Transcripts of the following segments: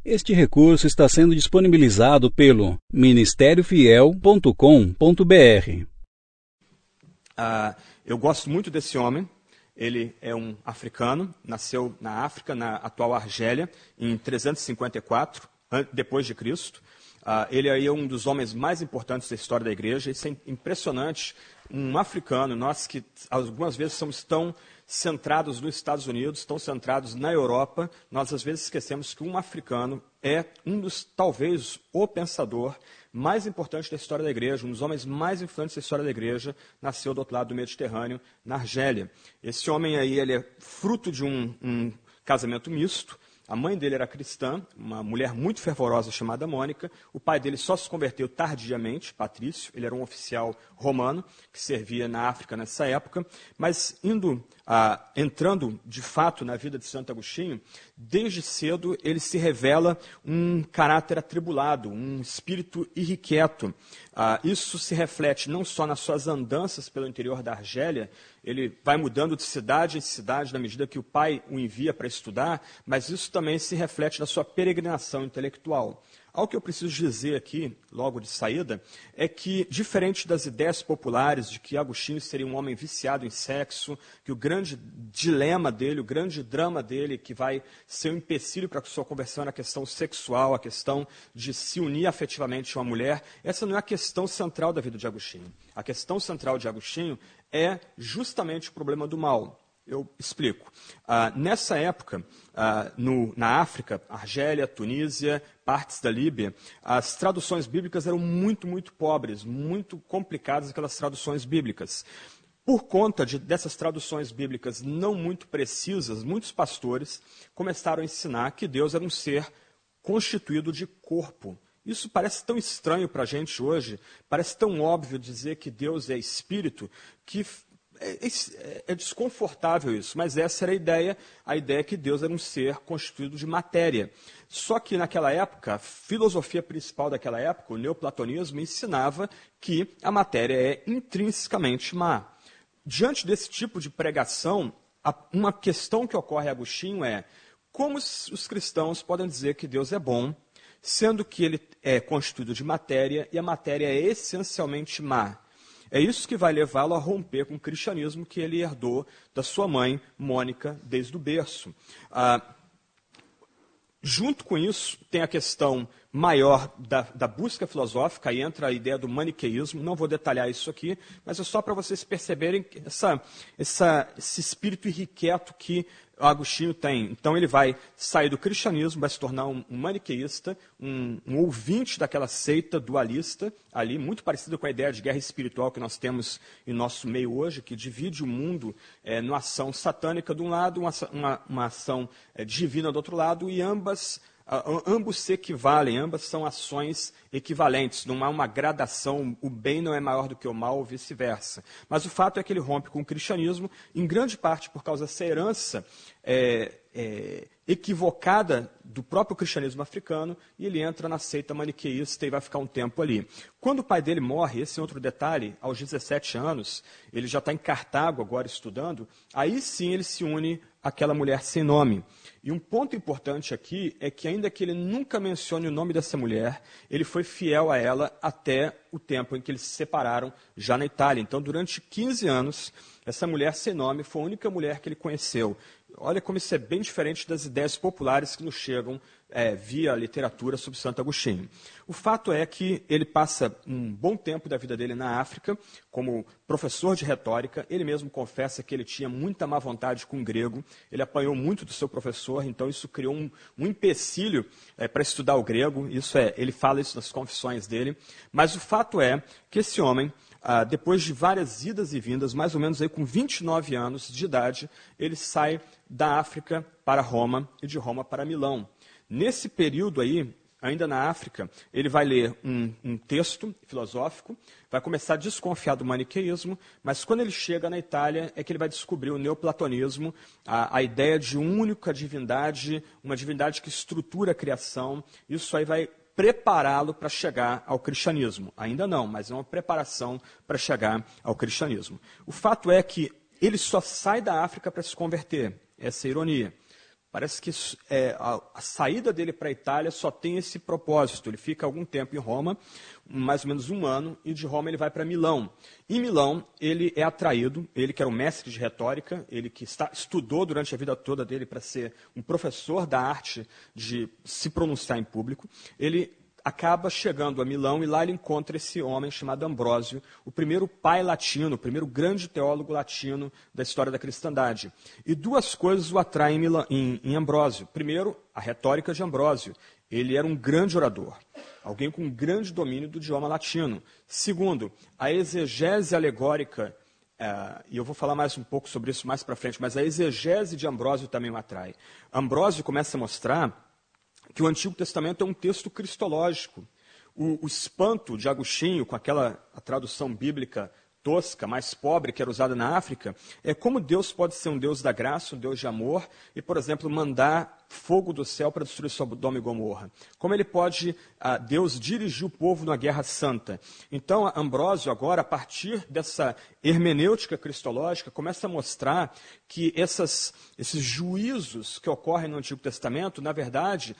Este recurso está sendo disponibilizado pelo ministériofiel.com.br. Eu gosto muito desse homem. Ele é um africano, nasceu na África, na atual Argélia, em 354 depois de Cristo. Ele aí é um dos homens mais importantes da história da igreja. Isso é impressionante. Um africano, nós que algumas vezes somos tão centrados nos Estados Unidos, tão centrados na Europa, nós às vezes esquecemos que um africano é um dos, talvez, o pensador mais importante da história da igreja, um dos homens mais influentes da história da igreja, nasceu do outro lado do Mediterrâneo, na Argélia. Esse homem aí, ele é fruto de um casamento misto. A mãe dele era cristã, uma mulher muito fervorosa chamada Mônica. O pai dele só se converteu tardiamente, Patrício. Ele era um oficial romano que servia na África nessa época. Mas entrando de fato na vida de Santo Agostinho, desde cedo ele se revela um caráter atribulado, um espírito irrequieto. Isso se reflete não só nas suas andanças pelo interior da Argélia. Ele vai mudando de cidade em cidade na medida que o pai o envia para estudar, mas isso também se reflete na sua peregrinação intelectual. Algo que eu preciso dizer aqui, logo de saída, é que, diferente das ideias populares de que Agostinho seria um homem viciado em sexo, que o grande dilema dele, o grande drama dele, que vai ser um empecilho para a sua conversão, na questão sexual, a questão de se unir afetivamente a uma mulher, essa não é a questão central da vida de Agostinho. A questão central de Agostinho é justamente o problema do mal. Eu explico. Nessa época, na África, Argélia, Tunísia, partes da Líbia, as traduções bíblicas eram muito, muito pobres, muito complicadas, aquelas traduções bíblicas. Por conta dessas traduções bíblicas não muito precisas, muitos pastores começaram a ensinar que Deus era um ser constituído de corpo. Isso parece tão estranho para a gente hoje, parece tão óbvio dizer que Deus é espírito, que é desconfortável isso, mas essa era a ideia que Deus era um ser constituído de matéria. Só que naquela época, a filosofia principal daquela época, o neoplatonismo, ensinava que a matéria é intrinsecamente má. Diante desse tipo de pregação, uma questão que ocorre a Agostinho é como os cristãos podem dizer que Deus é bom, sendo que ele é constituído de matéria e a matéria é essencialmente má. É isso que vai levá-lo a romper com o cristianismo que ele herdou da sua mãe, Mônica, desde o berço. Junto com isso, tem a questão maior da busca filosófica, aí entra a ideia do maniqueísmo. Não vou detalhar isso aqui, mas é só para vocês perceberem esse espírito irrequieto que Agostinho tem. Então ele vai sair do cristianismo, vai se tornar um maniqueísta, um ouvinte daquela seita dualista, ali muito parecido com a ideia de guerra espiritual que nós temos em nosso meio hoje, que divide o mundo numa ação satânica de um lado, uma ação divina do outro lado, e ambos se equivalem, ambas são ações equivalentes, não há uma gradação, o bem não é maior do que o mal ou vice-versa. Mas o fato é que ele rompe com o cristianismo, em grande parte por causa dessa herança equivocada do próprio cristianismo africano, e ele entra na seita maniqueísta e vai ficar um tempo ali. Quando o pai dele morre, esse é outro detalhe, aos 17 anos, ele já está em Cartago agora estudando, aí sim ele se une àquela mulher sem nome. E um ponto importante aqui é que, ainda que ele nunca mencione o nome dessa mulher, ele foi fiel a ela até o tempo em que eles se separaram, já na Itália. Então, durante 15 anos, essa mulher sem nome foi a única mulher que ele conheceu. Olha como isso é bem diferente das ideias populares que nos chegam via literatura sobre Santo Agostinho. O fato é que ele passa um bom tempo da vida dele na África como professor de retórica. Ele mesmo confessa que ele tinha muita má vontade com o grego. Ele apanhou muito do seu professor, então isso criou um empecilho para estudar o grego. Ele fala isso nas confissões dele. Mas o fato é que esse homem, depois de várias idas e vindas, mais ou menos aí com 29 anos de idade, ele sai da África para Roma e de Roma para Milão. Nesse período aí, ainda na África, ele vai ler um texto filosófico, vai começar a desconfiar do maniqueísmo, mas quando ele chega na Itália é que ele vai descobrir o neoplatonismo, a ideia de única divindade, uma divindade que estrutura a criação. Isso aí vai prepará-lo para chegar ao cristianismo. Ainda não, mas é uma preparação para chegar ao cristianismo. O fato é que ele só sai da África para se converter. Essa é a ironia. Parece que a saída dele para a Itália só tem esse propósito. Ele fica algum tempo em Roma, mais ou menos 1 ano, e de Roma ele vai para Milão. Em Milão, ele é atraído, ele que era um mestre de retórica, ele que estudou durante a vida toda dele para ser um professor da arte de se pronunciar em público, ele acaba chegando a Milão e lá ele encontra esse homem chamado Ambrósio, o primeiro pai latino, o primeiro grande teólogo latino da história da cristandade. E 2 coisas o atraem em Ambrósio. Primeiro, a retórica de Ambrósio. Ele era um grande orador, alguém com um grande domínio do idioma latino. Segundo, a exegese alegórica, e eu vou falar mais um pouco sobre isso mais para frente, mas a exegese de Ambrósio também o atrai. Ambrósio começa a mostrar que o Antigo Testamento é um texto cristológico. O espanto de Agostinho, com a tradução bíblica tosca, mais pobre, que era usada na África, é como Deus pode ser um Deus da graça, um Deus de amor, e, por exemplo, mandar fogo do céu para destruir Sodoma e Gomorra. Como ele pode, Deus dirigir o povo numa guerra santa. Então, Ambrósio, agora, a partir dessa hermenêutica cristológica, começa a mostrar que esses juízos que ocorrem no Antigo Testamento, na verdade,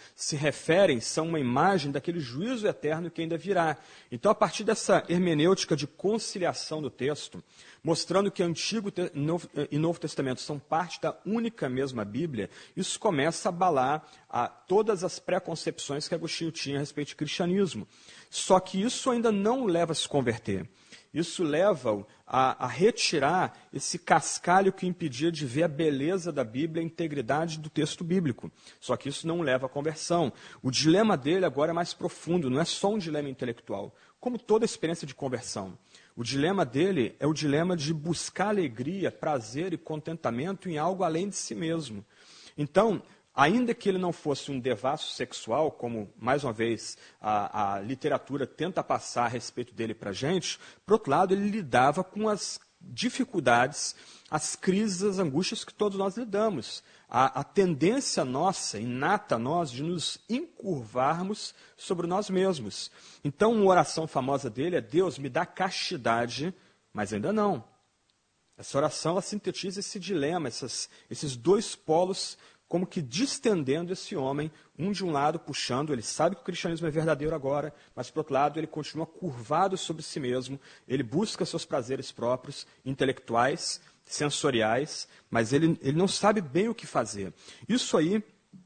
são uma imagem daquele juízo eterno que ainda virá. Então, a partir dessa hermenêutica de conciliação do texto, mostrando que Antigo e Novo Testamento são parte da única mesma Bíblia, isso começa a abalar todas as preconcepções que Agostinho tinha a respeito de cristianismo. Só que isso ainda não o leva a se converter. Isso leva-o a retirar esse cascalho que impedia de ver a beleza da Bíblia, a integridade do texto bíblico. Só que isso não o leva à conversão. O dilema dele agora é mais profundo, não é só um dilema intelectual, como toda experiência de conversão. O dilema dele é o dilema de buscar alegria, prazer e contentamento em algo além de si mesmo. Então, ainda que ele não fosse um devasso sexual, como, mais uma vez, a literatura tenta passar a respeito dele para a gente, por outro lado, ele lidava com as dificuldades, as crises, as angústias que todos nós lidamos. A tendência nossa, inata a nós, de nos encurvarmos sobre nós mesmos. Então, uma oração famosa dele é: Deus, me dá castidade, mas ainda não. Essa oração ela sintetiza esse dilema, esses 2 polos, como que distendendo esse homem, um de um lado puxando, ele sabe que o cristianismo é verdadeiro agora, mas, por outro lado, ele continua curvado sobre si mesmo, ele busca seus prazeres próprios, intelectuais, sensoriais, mas ele não sabe bem o que fazer. Isso aí,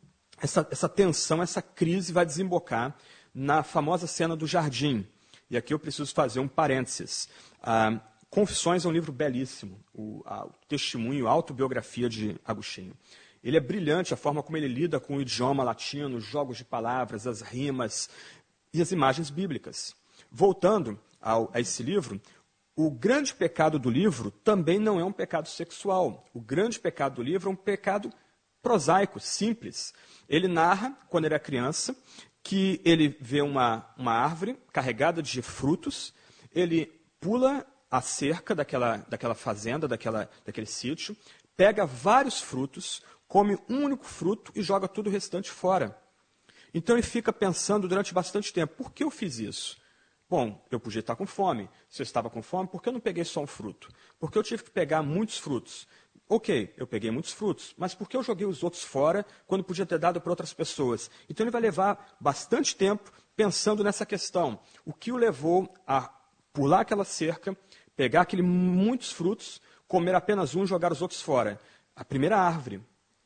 essa tensão, essa crise vai desembocar na famosa cena do jardim. E aqui eu preciso fazer um parênteses. Confissões é um livro belíssimo, o testemunho, a autobiografia de Agostinho. Ele é brilhante a forma como ele lida com o idioma latino, os jogos de palavras, as rimas e as imagens bíblicas. Voltando a esse livro, o grande pecado do livro também não é um pecado sexual. O grande pecado do livro é um pecado prosaico, simples. Ele narra, quando ele era criança, que ele vê uma árvore carregada de frutos, ele pula a cerca daquela fazenda, daquele sítio, pega vários frutos, come um único fruto e joga todo o restante fora. Então ele fica pensando durante bastante tempo: por que eu fiz isso? Bom, eu podia estar com fome. Se eu estava com fome, por que eu não peguei só um fruto? Por que eu tive que pegar muitos frutos? Ok, eu peguei muitos frutos, mas por que eu joguei os outros fora quando podia ter dado para outras pessoas? Então ele vai levar bastante tempo pensando nessa questão. O que o levou a pular aquela cerca, pegar muitos frutos, comer apenas um e jogar os outros fora? A primeira árvore.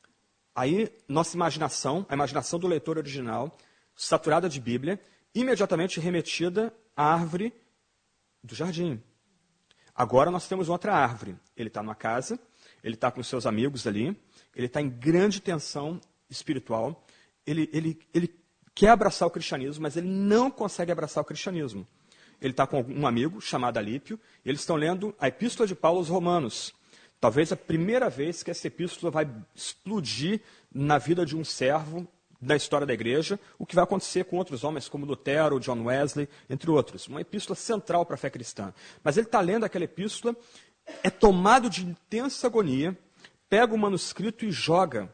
Aí, nossa imaginação, a imaginação do leitor original, saturada de Bíblia, imediatamente remetida à árvore do jardim. Agora nós temos outra árvore. Ele está numa casa, ele está com seus amigos ali, ele está em grande tensão espiritual, ele quer abraçar o cristianismo, mas ele não consegue abraçar o cristianismo. Ele está com um amigo chamado Alípio, e eles estão lendo a Epístola de Paulo aos Romanos. Talvez a primeira vez que essa epístola vai explodir na vida de um servo da história da igreja, o que vai acontecer com outros homens como Lutero, John Wesley, entre outros. Uma epístola central para a fé cristã. Mas ele está lendo aquela epístola, é tomado de intensa agonia, pega o manuscrito e joga.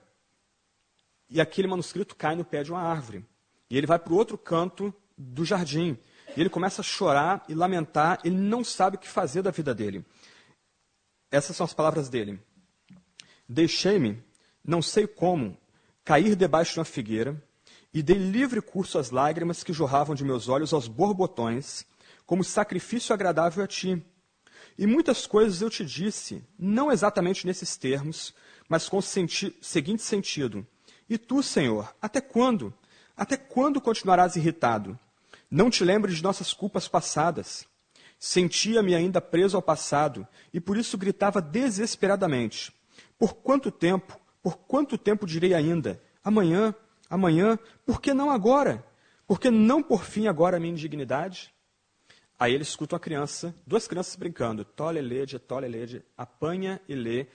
E aquele manuscrito cai no pé de uma árvore. E ele vai para o outro canto do jardim. E ele começa a chorar e lamentar, ele não sabe o que fazer da vida dele. Essas são as palavras dele. Deixei-me, não sei como, cair debaixo de uma figueira, e dei livre curso às lágrimas que jorravam de meus olhos aos borbotões, como sacrifício agradável a ti. E muitas coisas eu te disse, não exatamente nesses termos, mas com o seguinte sentido. E tu, Senhor, até quando? Até quando continuarás irritado? Não te lembres de nossas culpas passadas. Sentia-me ainda preso ao passado, e por isso gritava desesperadamente. Por quanto tempo direi ainda? Amanhã, amanhã, por que não agora? Por que não por fim agora a minha indignidade? Aí ele escuta duas crianças brincando, tole, lede, apanha e lê.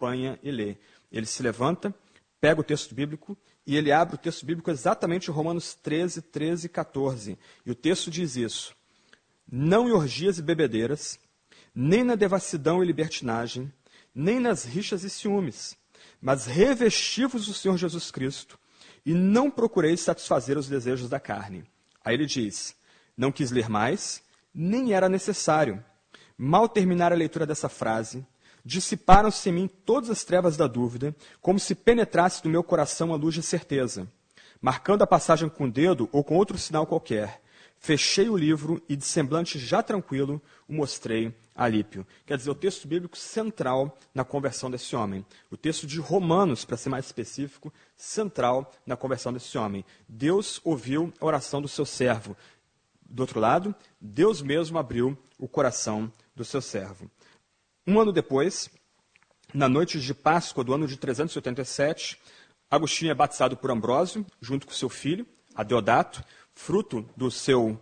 Ele se levanta, pega o texto bíblico e ele abre o texto bíblico exatamente em Romanos 13, 13 e 14. E o texto diz isso: não em orgias e bebedeiras, nem na devassidão e libertinagem, nem nas rixas e ciúmes, mas revesti-vos do Senhor Jesus Cristo e não procureis satisfazer os desejos da carne. Aí ele diz, não quis ler mais, nem era necessário. Mal terminar a leitura dessa frase, dissiparam-se em mim todas as trevas da dúvida, como se penetrasse no meu coração a luz de certeza. Marcando a passagem com o dedo ou com outro sinal qualquer, fechei o livro e, de semblante já tranquilo, o mostrei a Alípio. Quer dizer, o texto bíblico central na conversão desse homem. O texto de Romanos, para ser mais específico, central na conversão desse homem. Deus ouviu a oração do seu servo. Do outro lado, Deus mesmo abriu o coração do seu servo. Um ano depois, na noite de Páscoa do ano de 387, Agostinho é batizado por Ambrósio, junto com seu filho, Adeodato, fruto do seu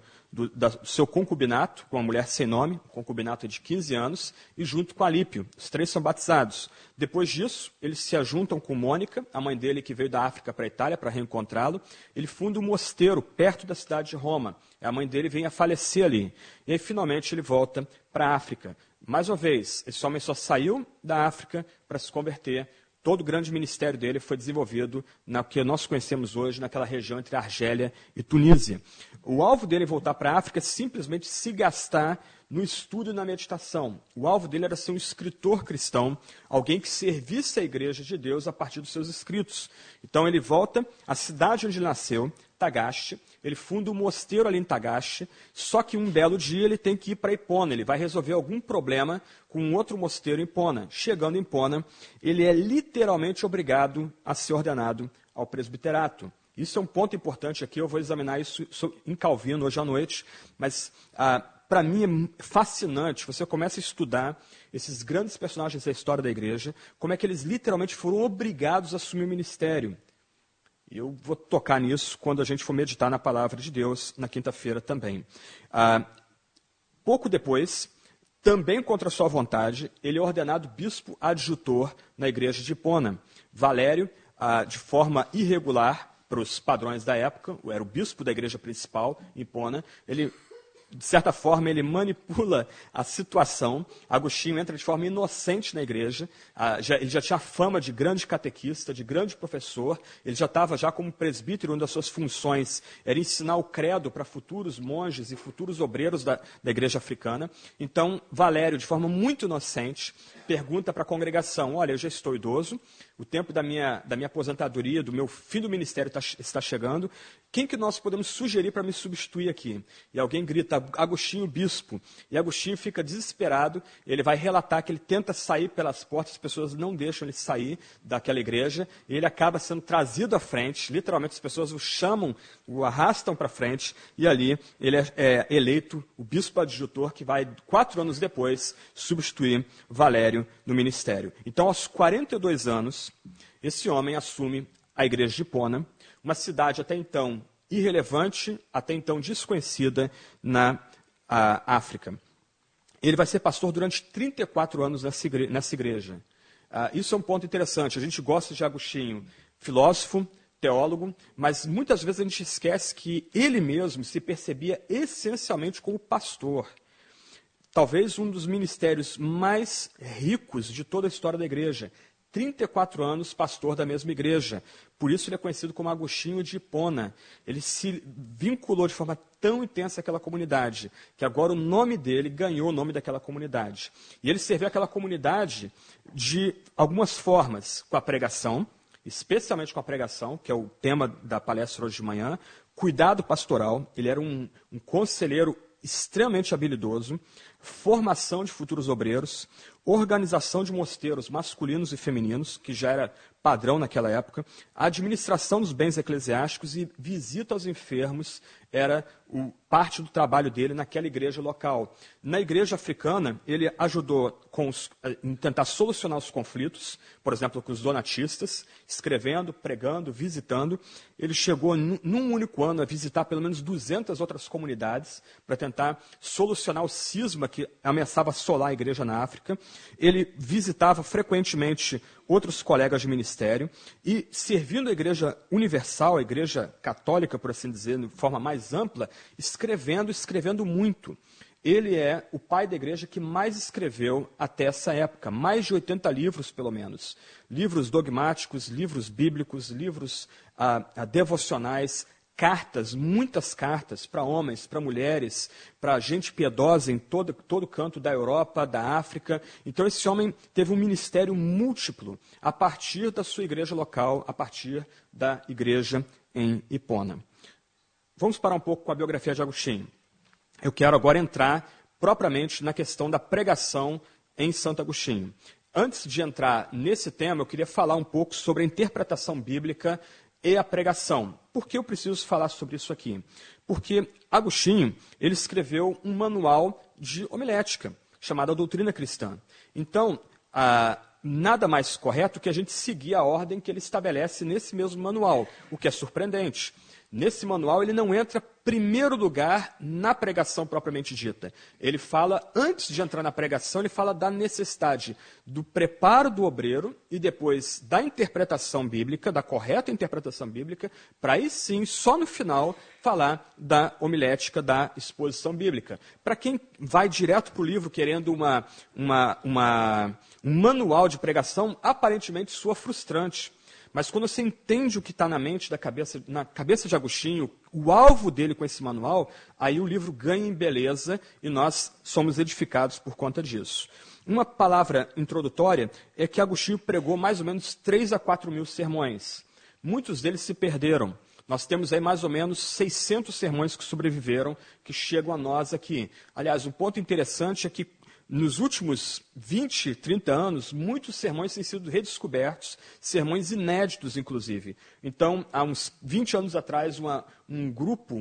concubinato com uma mulher sem nome, um concubinato de 15 anos, e junto com Alípio. Os três são batizados. Depois disso, eles se ajuntam com Mônica, a mãe dele que veio da África para a Itália para reencontrá-lo. Ele funda um mosteiro perto da cidade de Roma. A mãe dele vem a falecer ali. E aí, finalmente, ele volta para a África. Mais uma vez, esse homem só saiu da África para se converter. Todo o grande ministério dele foi desenvolvido na que nós conhecemos hoje, naquela região entre Argélia e Tunísia. O alvo dele voltar para a África é simplesmente se gastar no estudo e na meditação. O alvo dele era ser um escritor cristão, alguém que servisse a igreja de Deus a partir dos seus escritos. Então ele volta à cidade onde ele nasceu, Tagaste, ele funda um mosteiro ali em Tagaste, só que um belo dia ele tem que ir para Hipona, ele vai resolver algum problema com um outro mosteiro em Hipona. Chegando em Hipona, ele é literalmente obrigado a ser ordenado ao presbiterato. Isso é um ponto importante aqui, eu vou examinar isso em Calvino hoje à noite, mas para mim é fascinante, você começa a estudar esses grandes personagens da história da igreja, como é que eles literalmente foram obrigados a assumir o ministério. E eu vou tocar nisso quando a gente for meditar na palavra de Deus na quinta-feira também. Pouco depois, também contra sua vontade, ele é ordenado bispo adjutor na igreja de Hipona. Valério, de forma irregular para os padrões da época, era o bispo da igreja principal em Hipona, de certa forma, ele manipula a situação. Agostinho entra de forma inocente na igreja. Ele já tinha fama de grande catequista, de grande professor. Ele já estava como presbítero, uma das suas funções era ensinar o credo para futuros monges e futuros obreiros da igreja africana. Então, Valério, de forma muito inocente, pergunta para a congregação, olha, eu já estou idoso, o tempo da minha aposentadoria, do meu fim do ministério está chegando, quem que nós podemos sugerir para me substituir aqui? E alguém grita, Agostinho, bispo. E Agostinho fica desesperado, ele vai relatar que ele tenta sair pelas portas, as pessoas não deixam ele sair daquela igreja, e ele acaba sendo trazido à frente, literalmente as pessoas o chamam, o arrastam para frente, e ali ele é eleito o bispo adjutor, que vai, 4 anos depois, substituir Valério no ministério. Então, aos 42 anos, esse homem assume a igreja de Hipona, uma cidade até então irrelevante, até então desconhecida na África. Ele vai ser pastor durante 34 anos nessa igreja. Isso é um ponto interessante. A gente gosta de Agostinho, filósofo, teólogo, mas muitas vezes a gente esquece que ele mesmo se percebia essencialmente como pastor. Talvez um dos ministérios mais ricos de toda a história da igreja. 34 anos pastor da mesma igreja. Por isso ele é conhecido como Agostinho de Hipona. Ele se vinculou de forma tão intensa àquela comunidade, que agora o nome dele ganhou o nome daquela comunidade. E ele serviu aquela comunidade de algumas formas, com a pregação. especialmente com a pregação, que é o tema da palestra hoje de manhã, cuidado pastoral, ele era um conselheiro extremamente habilidoso, formação de futuros obreiros, organização de mosteiros masculinos e femininos, que já era padrão naquela época, administração dos bens eclesiásticos e visita aos enfermos era parte do trabalho dele naquela igreja local. Na igreja africana, ele ajudou em tentar solucionar os conflitos, por exemplo, com os donatistas, escrevendo, pregando, visitando. Ele chegou, num único ano, a visitar pelo menos 200 outras comunidades para tentar solucionar o cisma que ameaçava assolar a igreja na África. Ele visitava frequentemente outros colegas de ministério e, servindo a igreja universal, a igreja católica, por assim dizer, de forma mais ampla, escrevendo muito. Ele é o pai da igreja que mais escreveu até essa época, mais de 80 livros, pelo menos. Livros dogmáticos, livros bíblicos, livros devocionais, cartas, muitas cartas para homens, para mulheres, para gente piedosa em todo canto da Europa, da África. Então esse homem teve um ministério múltiplo a partir da sua igreja local, a partir da igreja em Hipona. Vamos parar um pouco com a biografia de Agostinho. Eu quero agora entrar propriamente na questão da pregação em Santo Agostinho. Antes de entrar nesse tema, eu queria falar um pouco sobre a interpretação bíblica e a pregação. Por que eu preciso falar sobre isso aqui? Porque Agostinho, ele escreveu um manual de homilética, chamado Doutrina Cristã. Então, nada mais correto que a gente seguir a ordem que ele estabelece nesse mesmo manual, o que é surpreendente. Nesse manual, ele não entra primeiro lugar na pregação propriamente dita. Ele fala, antes de entrar na pregação, ele fala da necessidade do preparo do obreiro e depois da interpretação bíblica, da correta interpretação bíblica, para aí sim, só no final, falar da homilética, da exposição bíblica. Para quem vai direto para o livro querendo um manual de pregação, aparentemente soa frustrante. Mas quando você entende o que está na cabeça de Agostinho, o alvo dele com esse manual, aí o livro ganha em beleza e nós somos edificados por conta disso. Uma palavra introdutória é que Agostinho pregou mais ou menos 3 a 4 mil sermões. Muitos deles se perderam. Nós temos aí mais ou menos 600 sermões que sobreviveram, que chegam a nós aqui. Aliás, um ponto interessante é que nos últimos 20, 30 anos, muitos sermões têm sido redescobertos, sermões inéditos, inclusive. Então, há uns 20 anos atrás, um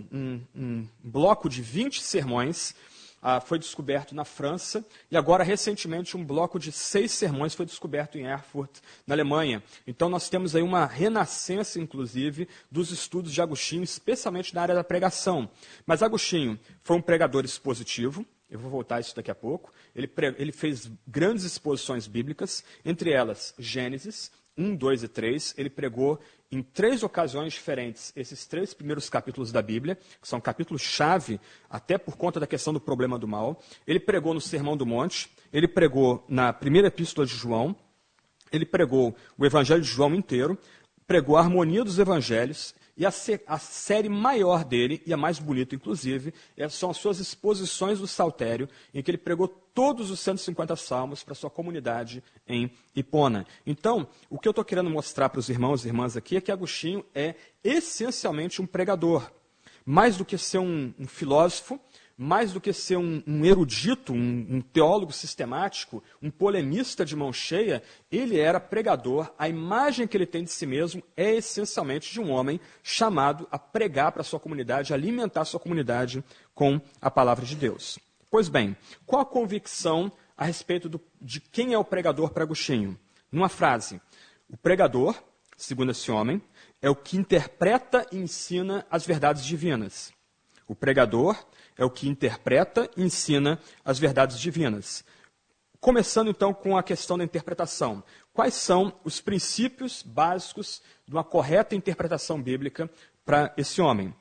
bloco de 20 sermões foi descoberto na França, e agora, recentemente, um bloco de 6 sermões foi descoberto em Erfurt, na Alemanha. Então, nós temos aí uma renascença, inclusive, dos estudos de Agostinho, especialmente na área da pregação. Mas Agostinho foi um pregador expositivo. Eu vou voltar a isso daqui a pouco. Ele fez grandes exposições bíblicas, entre elas Gênesis 1, 2 e 3. Ele pregou em 3 ocasiões diferentes esses 3 primeiros capítulos da Bíblia, que são capítulos-chave, até por conta da questão do problema do mal. Ele pregou no Sermão do Monte, ele pregou na primeira epístola de João, ele pregou o Evangelho de João inteiro, pregou a harmonia dos evangelhos. E a série maior dele, e a mais bonita, inclusive, são as suas exposições do Saltério, em que ele pregou todos os 150 salmos para a sua comunidade em Hipona. Então, o que eu estou querendo mostrar para os irmãos e irmãs aqui é que Agostinho é essencialmente um pregador. Mais do que ser um filósofo, mais do que ser um erudito, um teólogo sistemático, um polemista de mão cheia, ele era pregador. A imagem que ele tem de si mesmo é essencialmente de um homem chamado a pregar para a sua comunidade, a alimentar a sua comunidade com a palavra de Deus. Pois bem, qual a convicção a respeito de quem é o pregador para Agostinho? Numa frase, o pregador, segundo esse homem, é o que interpreta e ensina as verdades divinas. O pregador é o que interpreta e ensina as verdades divinas. Começando, então, com a questão da interpretação. Quais são os princípios básicos de uma correta interpretação bíblica para esse homem?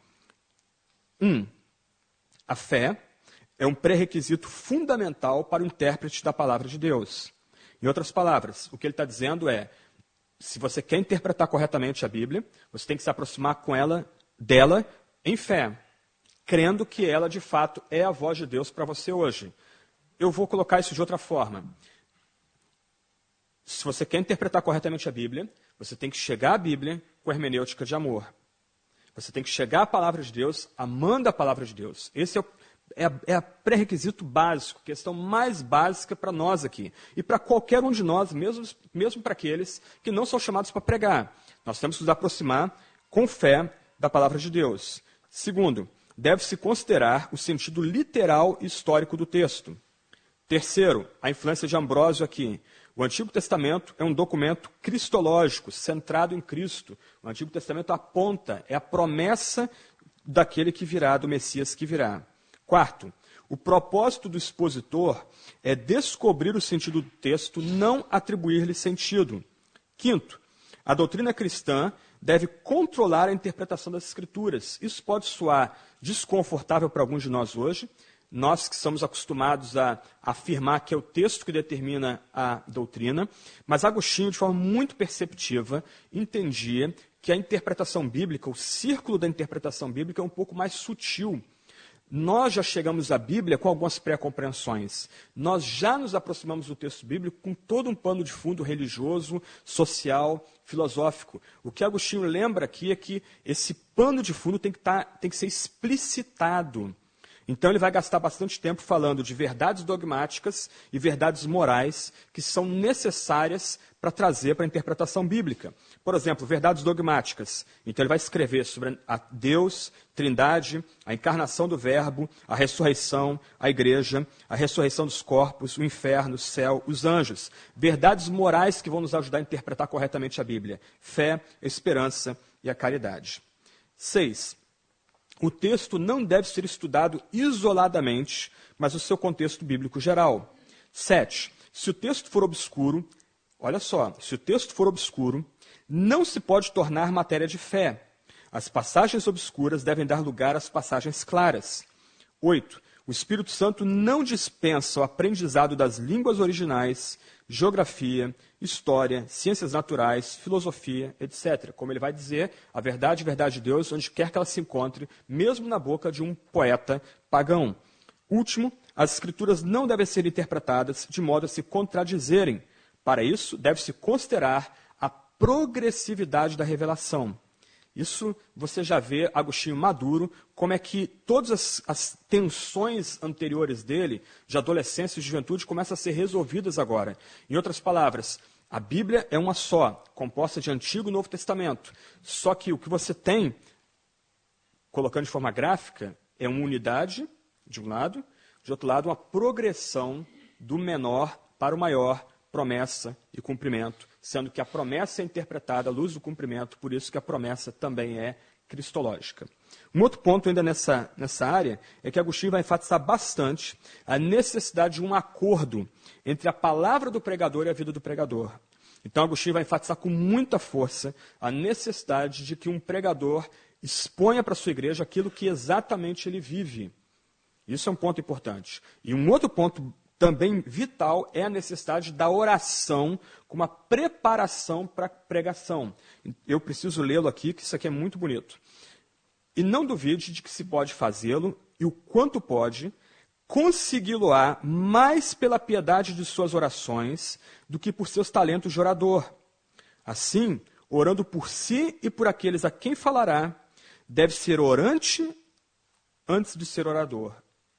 1. A fé é um pré-requisito fundamental para o intérprete da palavra de Deus. Em outras palavras, o que ele está dizendo é, se você quer interpretar corretamente a Bíblia, você tem que se aproximar dela em fé, crendo que ela, de fato, é a voz de Deus para você hoje. Eu vou colocar isso de outra forma. Se você quer interpretar corretamente a Bíblia, Você tem que chegar à Bíblia com hermenêutica de amor. Você tem que chegar à palavra de Deus amando a palavra de Deus. Esse é pré-requisito básico, questão mais básica para nós aqui. E para qualquer um de nós, mesmo para aqueles que não são chamados para pregar. Nós temos que nos aproximar com fé da palavra de Deus. Segundo, deve-se considerar o sentido literal e histórico do texto. Terceiro, a influência de Ambrósio aqui. O Antigo Testamento é um documento cristológico, centrado em Cristo. O Antigo Testamento aponta, é a promessa daquele que virá, do Messias que virá. Quarto, o propósito do expositor é descobrir o sentido do texto, não atribuir-lhe sentido. Quinto, a doutrina cristã deve controlar a interpretação das Escrituras. Isso pode soar desconfortável para alguns de nós hoje, nós que somos acostumados a afirmar que é o texto que determina a doutrina, mas Agostinho, de forma muito perceptiva, entendia que a interpretação bíblica, o círculo da interpretação bíblica é um pouco mais sutil. Nós já chegamos à Bíblia com algumas pré-compreensões. Nós já nos aproximamos do texto bíblico com todo um pano de fundo religioso, social, filosófico. O que Agostinho lembra aqui é que esse pano de fundo tem que ser explicitado. Então ele vai gastar bastante tempo falando de verdades dogmáticas e verdades morais que são necessárias para trazer para a interpretação bíblica. Por exemplo, verdades dogmáticas. Então ele vai escrever sobre a Deus, Trindade, a encarnação do Verbo, a ressurreição, a igreja, a ressurreição dos corpos, o inferno, o céu, os anjos. Verdades morais que vão nos ajudar a interpretar corretamente a Bíblia. Fé, esperança e a caridade. 6. O texto não deve ser estudado isoladamente, mas o seu contexto bíblico geral. 7. Se o texto for obscuro, olha só, se o texto for obscuro, não se pode tornar matéria de fé. As passagens obscuras devem dar lugar às passagens claras. 8. O Espírito Santo não dispensa o aprendizado das línguas originais, geografia, história, ciências naturais, filosofia, etc. Como ele vai dizer, a verdade de Deus, onde quer que ela se encontre, mesmo na boca de um poeta pagão. Último, as Escrituras não devem ser interpretadas de modo a se contradizerem. Para isso, deve-se considerar a progressividade da revelação. Isso você já vê Agostinho maduro, como é que todas as tensões anteriores dele, de adolescência e juventude, começam a ser resolvidas agora. Em outras palavras, a Bíblia é uma só, composta de Antigo e Novo Testamento. Só que o que você tem, colocando de forma gráfica, é uma unidade, de um lado, de outro lado, uma progressão do menor para o maior, promessa e cumprimento, sendo que a promessa é interpretada à luz do cumprimento, por isso que a promessa também é cristológica. Um outro ponto ainda nessa área é que Agostinho vai enfatizar bastante a necessidade de um acordo entre a palavra do pregador e a vida do pregador. Então Agostinho vai enfatizar com muita força a necessidade de que um pregador exponha para a sua igreja aquilo que exatamente ele vive. Isso é um ponto importante. E um outro ponto também vital é a necessidade da oração como uma preparação para a pregação. Eu preciso lê-lo aqui, que isso aqui é muito bonito. E não duvide de que se pode fazê-lo, e o quanto pode, consegui-lo-á mais pela piedade de suas orações do que por seus talentos de orador. Assim, orando por si e por aqueles a quem falará, deve ser orante antes de ser orador.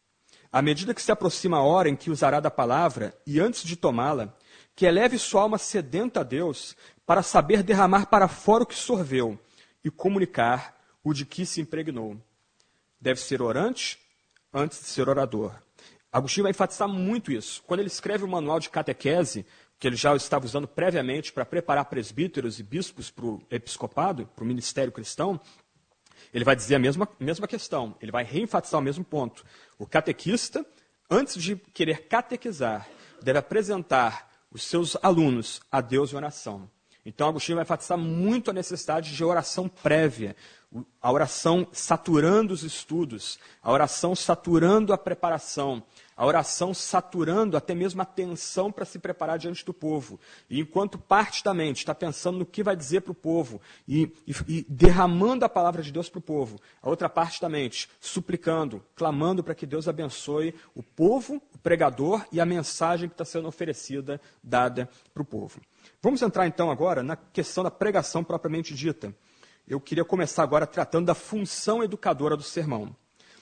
À medida que se aproxima a hora em que usará da palavra, e antes de tomá-la, que eleve sua alma sedenta a Deus, para saber derramar para fora o que sorveu, e comunicar o de que se impregnou. Deve ser orante antes de ser orador. Agostinho vai enfatizar muito isso. Quando ele escreve o manual de catequese, que ele já estava usando previamente para preparar presbíteros e bispos para o episcopado, para o ministério cristão, ele vai dizer a mesma questão, ele vai reenfatizar o mesmo ponto. O catequista, antes de querer catequizar, deve apresentar os seus alunos a Deus em oração. Então, Agostinho vai enfatizar muito a necessidade de oração prévia, a oração saturando os estudos, a oração saturando a preparação, a oração saturando até mesmo a atenção para se preparar diante do povo. E enquanto parte da mente está pensando no que vai dizer para o povo e derramando a palavra de Deus para o povo, a outra parte da mente suplicando, clamando para que Deus abençoe o povo, o pregador e a mensagem que está sendo oferecida, dada para o povo. Vamos entrar então agora na questão da pregação propriamente dita. Eu queria começar agora tratando da função educadora do sermão.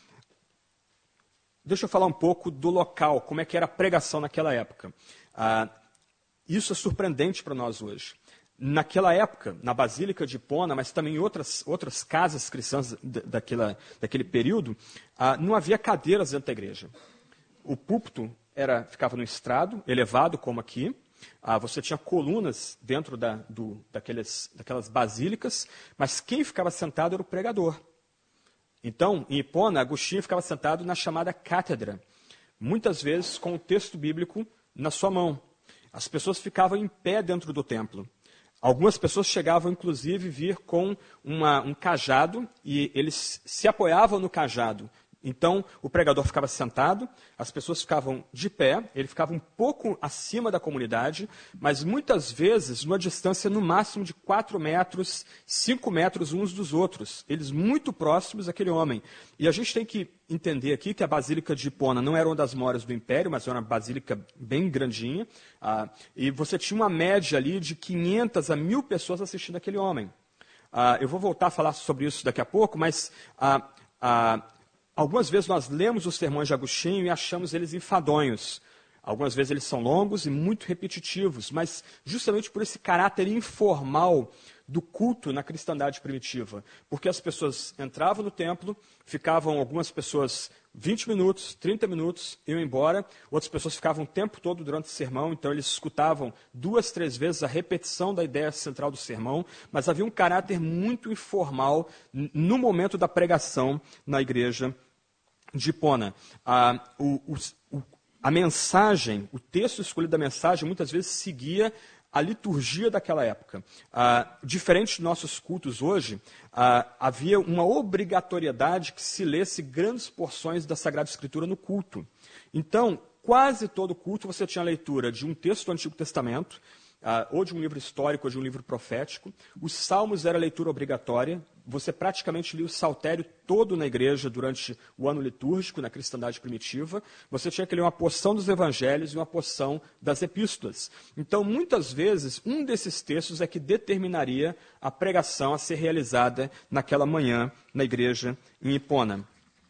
Deixa eu falar um pouco do local, como é que era a pregação naquela época. Isso é surpreendente para nós hoje. Naquela época, na Basílica de Hipona, mas também em outras casas cristãs daquele período, não havia cadeiras dentro da igreja. O púlpito ficava no estrado, elevado como aqui. Você tinha colunas dentro daquelas basílicas, mas quem ficava sentado era o pregador. Então, em Hipona, Agostinho ficava sentado na chamada cátedra, muitas vezes com o texto bíblico na sua mão. As pessoas ficavam em pé dentro do templo. Algumas pessoas chegavam, inclusive, vir com um cajado e eles se apoiavam no cajado. Então, o pregador ficava sentado, as pessoas ficavam de pé, ele ficava um pouco acima da comunidade, mas muitas vezes numa distância no máximo de 4 metros, 5 metros uns dos outros, eles muito próximos daquele homem. E a gente tem que entender aqui que a Basílica de Hipona não era uma das maiores do Império, mas era uma basílica bem grandinha, e você tinha uma média ali de 500 a 1.000 pessoas assistindo aquele homem. Eu vou voltar a falar sobre isso daqui a pouco, mas algumas vezes nós lemos os sermões de Agostinho e achamos eles enfadonhos. Algumas vezes eles são longos e muito repetitivos, mas justamente por esse caráter informal do culto na cristandade primitiva. Porque as pessoas entravam no templo, ficavam algumas pessoas 20 minutos, 30 minutos, iam embora. Outras pessoas ficavam o tempo todo durante o sermão, então eles escutavam 2, 3 vezes a repetição da ideia central do sermão, mas havia um caráter muito informal no momento da pregação na igreja de Hipona. A mensagem, o texto escolhido da mensagem, muitas vezes seguia a liturgia daquela época. Diferente dos nossos cultos hoje, havia uma obrigatoriedade que se lesse grandes porções da Sagrada Escritura no culto. Então, quase todo culto você tinha a leitura de um texto do Antigo Testamento, ou de um livro histórico, ou de um livro profético. Os salmos era leitura obrigatória. Você praticamente lia o saltério todo na igreja durante o ano litúrgico, na cristandade primitiva. Você tinha que ler uma porção dos evangelhos e uma porção das epístolas. Então, muitas vezes, um desses textos é que determinaria a pregação a ser realizada naquela manhã na igreja em Hipona.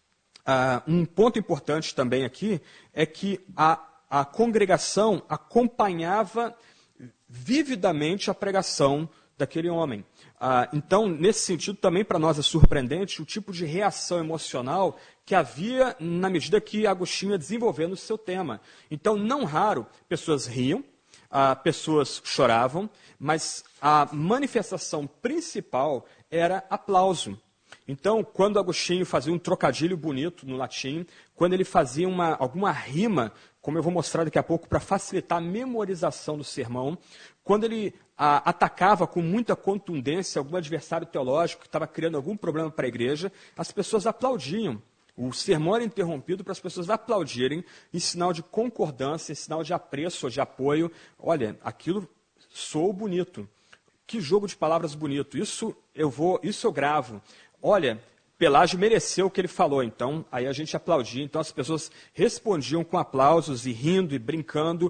Um ponto importante também aqui é que a congregação acompanhava vividamente a pregação daquele homem. Então, nesse sentido, também para nós é surpreendente o tipo de reação emocional que havia na medida que Agostinho ia desenvolvendo o seu tema. Então, não raro, pessoas riam, pessoas choravam, mas a manifestação principal era aplauso. Então, quando Agostinho fazia um trocadilho bonito no latim, quando ele fazia alguma rima, como eu vou mostrar daqui a pouco, para facilitar a memorização do sermão, quando ele atacava com muita contundência algum adversário teológico que estava criando algum problema para a igreja, as pessoas aplaudiam. O sermão era interrompido para as pessoas aplaudirem em sinal de concordância, em sinal de apreço ou de apoio. Olha, aquilo soou bonito. Que jogo de palavras bonito. Isso eu gravo. Olha, Pelágio mereceu o que ele falou, então aí a gente aplaudia, então as pessoas respondiam com aplausos e rindo e brincando.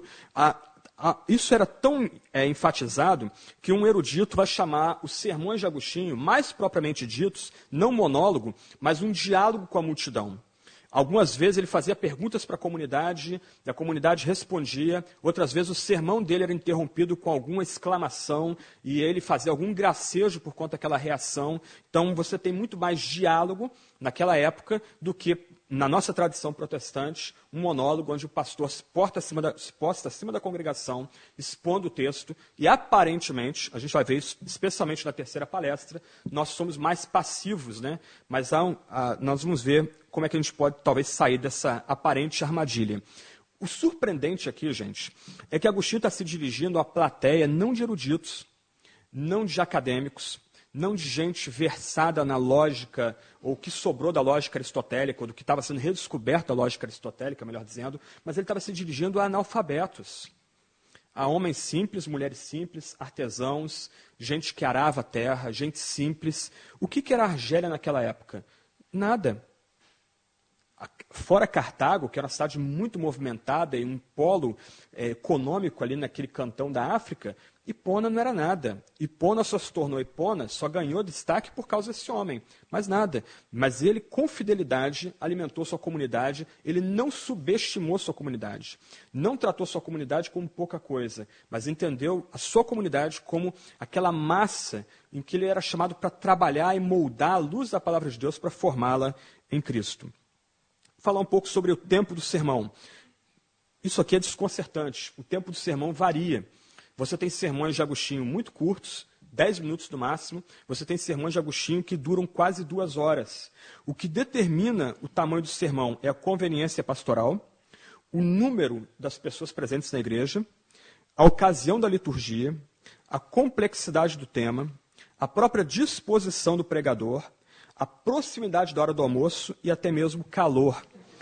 Isso era tão enfatizado que um erudito vai chamar os sermões de Agostinho, mais propriamente ditos, não monólogo, mas um diálogo com a multidão. Algumas vezes ele fazia perguntas para a comunidade respondia, outras vezes o sermão dele era interrompido com alguma exclamação e ele fazia algum gracejo por conta daquela reação. Então você tem muito mais diálogo naquela época do que na nossa tradição protestante, um monólogo onde o pastor se posta acima da congregação, expondo o texto, e aparentemente, a gente vai ver isso especialmente na terceira palestra, nós somos mais passivos, né? Mas nós vamos ver como é que a gente pode talvez sair dessa aparente armadilha. O surpreendente aqui, gente, é que Agostinho está se dirigindo à plateia não de eruditos, não de acadêmicos, não de gente versada na lógica, ou que sobrou da lógica aristotélica, ou do que estava sendo redescoberta a lógica aristotélica, melhor dizendo, mas ele estava se dirigindo a analfabetos, a homens simples, mulheres simples, artesãos, gente que arava a terra, gente simples. O que era a Argélia naquela época? Nada. fora Cartago, que era uma cidade muito movimentada e um polo econômico ali naquele cantão da África, Hipona não era nada. Hipona só se tornou Hipona, só ganhou destaque por causa desse homem, mais nada. Mas ele, com fidelidade, alimentou sua comunidade, ele não subestimou sua comunidade, não tratou sua comunidade como pouca coisa, mas entendeu a sua comunidade como aquela massa em que ele era chamado para trabalhar e moldar a luz da palavra de Deus para formá-la em Cristo. Vou falar um pouco sobre o tempo do sermão. Isso aqui é desconcertante, o tempo do sermão varia. Você tem sermões de Agostinho muito curtos, 10 minutos no máximo. Você tem sermões de Agostinho que duram quase 2 horas. O que determina o tamanho do sermão é a conveniência pastoral, o número das pessoas presentes na igreja, a ocasião da liturgia, a complexidade do tema, a própria disposição do pregador, a proximidade da hora do almoço e até mesmo calor.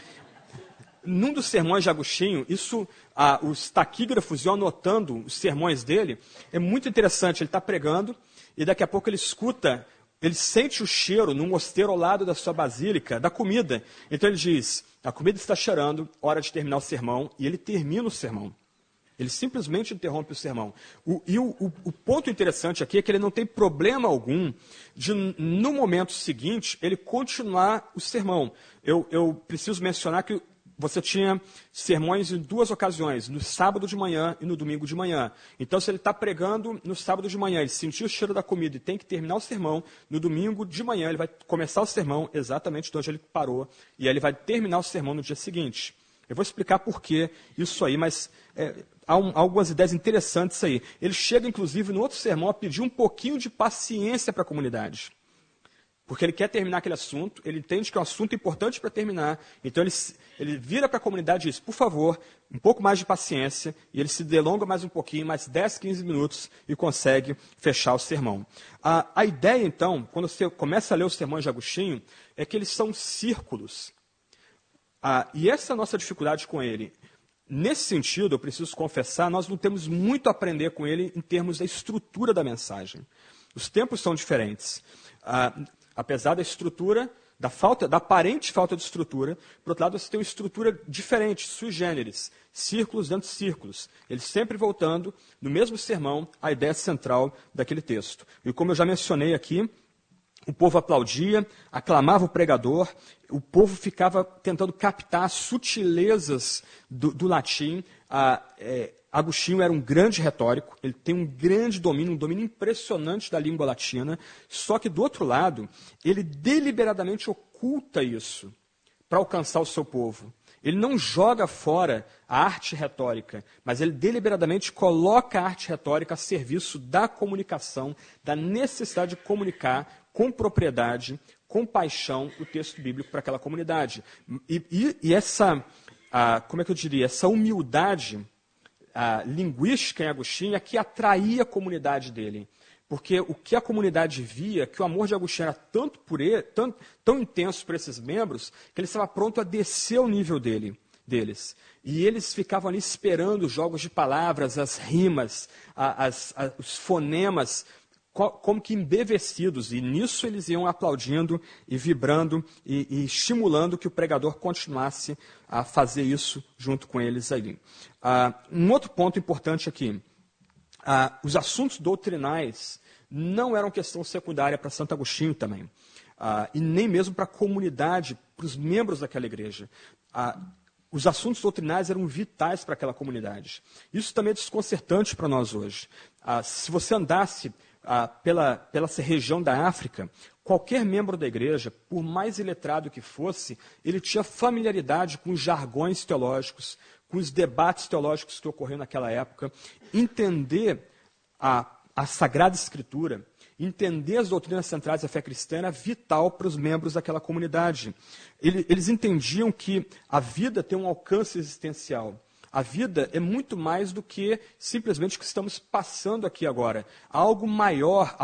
Num dos sermões de Agostinho, os taquígrafos iam anotando os sermões dele, é muito interessante. Ele está pregando e daqui a pouco ele escuta, ele sente o cheiro no mosteiro ao lado da sua basílica, da comida. Então ele diz, a comida está cheirando, hora de terminar o sermão, e ele termina o sermão. Ele simplesmente interrompe o sermão. O ponto interessante aqui é que ele não tem problema algum de, no momento seguinte, ele continuar o sermão. Eu preciso mencionar que você tinha sermões em 2 ocasiões, no sábado de manhã e no domingo de manhã. Então, se ele está pregando no sábado de manhã, ele sentiu o cheiro da comida e tem que terminar o sermão, no domingo de manhã ele vai começar o sermão exatamente de onde ele parou, e aí ele vai terminar o sermão no dia seguinte. Eu vou explicar por que isso aí, mas há algumas ideias interessantes aí. Ele chega, inclusive, no outro sermão, a pedir um pouquinho de paciência para a comunidade. Porque ele quer terminar aquele assunto, ele entende que é um assunto importante para terminar, então ele vira para a comunidade e diz, por favor, um pouco mais de paciência, e ele se delonga mais um pouquinho, mais 10, 15 minutos, e consegue fechar o sermão. A ideia, então, quando você começa a ler os sermões de Agostinho, é que eles são círculos. E essa é a nossa dificuldade com ele. Nesse sentido, eu preciso confessar, nós não temos muito a aprender com ele em termos da estrutura da mensagem. Os tempos são diferentes. Apesar da estrutura, da aparente falta de estrutura, por outro lado, você tem uma estrutura diferente, sui generis, círculos dentro de círculos. Ele sempre voltando, no mesmo sermão, à ideia central daquele texto. E como eu já mencionei aqui, o povo aplaudia, aclamava o pregador, o povo ficava tentando captar as sutilezas do latim. Agostinho era um grande retórico, ele tem um grande domínio, um domínio impressionante da língua latina, só que, do outro lado, ele deliberadamente oculta isso para alcançar o seu povo. Ele não joga fora a arte retórica, mas ele deliberadamente coloca a arte retórica a serviço da comunicação, da necessidade de comunicar com propriedade, com paixão, o texto bíblico para aquela comunidade. E essa, como é que eu diria, essa humildade linguística em Agostinho é que atraía a comunidade dele. Porque o que a comunidade via, que o amor de Agostinho era tanto por ele, tão intenso por esses membros, que ele estava pronto a descer o nível deles. E eles ficavam ali esperando os jogos de palavras, as rimas, os fonemas, como que embevecidos, e nisso eles iam aplaudindo e vibrando e estimulando que o pregador continuasse a fazer isso junto com eles ali. Um outro ponto importante aqui, os assuntos doutrinais não eram questão secundária para Santo Agostinho também, e nem mesmo para a comunidade, para os membros daquela igreja. Os assuntos doutrinais eram vitais para aquela comunidade. Isso também é desconcertante para nós hoje. Se você andasse pela essa região da África, qualquer membro da igreja, por mais iletrado que fosse, ele tinha familiaridade com os jargões teológicos, com os debates teológicos que ocorriam naquela época. Entender a Sagrada Escritura, entender as doutrinas centrais da fé cristã era vital para os membros daquela comunidade. Eles entendiam que a vida tem um alcance existencial. A vida é muito mais do que simplesmente o que estamos passando aqui agora. Há algo maior,